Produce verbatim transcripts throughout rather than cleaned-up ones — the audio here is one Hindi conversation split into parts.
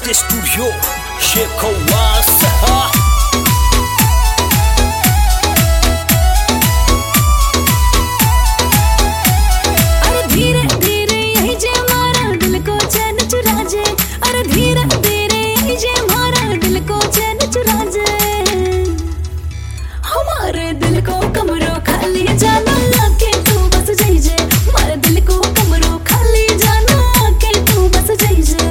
J Studio, Sheikho Wasa. अरे धीरे धीरे यही जे हमारा दिल को चैन चुरा जे, अरे धीरे धीरे यही जे हमारा दिल को चैन चुरा जे। हमारे दिल को कमरो खाली जाना के तू बस जाई जे, हमारे दिल को कमरो खाली जाना के तू बस जाई जे।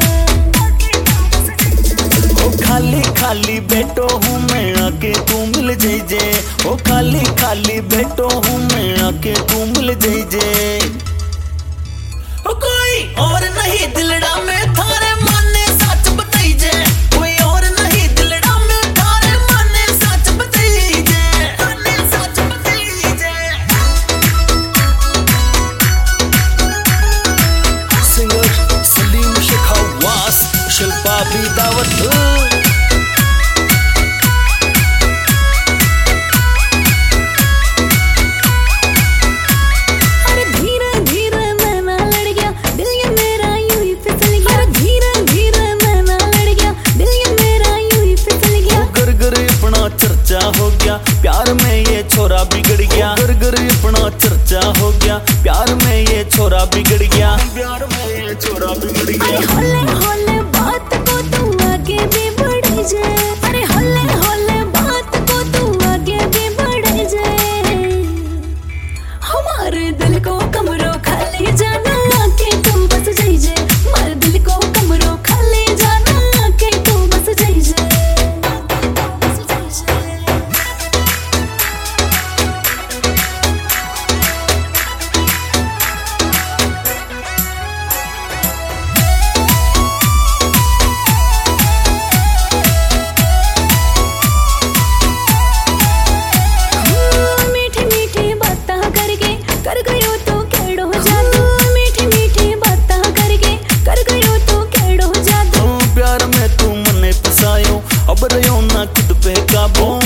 ओ खाली खाली बैठो हूँ मैं आके तू मिल जाई जे, ओ खाली खाली बैठो हूँ मैं आके तू मिल जाई जे। ओ कोई और नहीं दिलड़ा में थारे माने सच बताई जे, कोई और नहीं दिलड़ा में थारे माने सच बताई जे, माने सच बताई जे। Singer Salim Sheikho Was, Shilpa भी दावत। चर्चा हो गया प्यार में ये छोरा बिगड़ गया, घर घर अपना चर्चा हो गया प्यार में ये छोरा बिगड़ गया, प्यार में ये छोरा बिगड़ गया। अरे होले होले बात को तू आगे भी बढ़ जा, अरे होले होले बात को तू आगे भी बढ़ जा। हमारे दिल को कमरो खाली जाना के तू बस जाई जे, हमारे दिल को कमरो खाली जाना के तू बस जाई जे। अब रहो ना खुद पे काबू।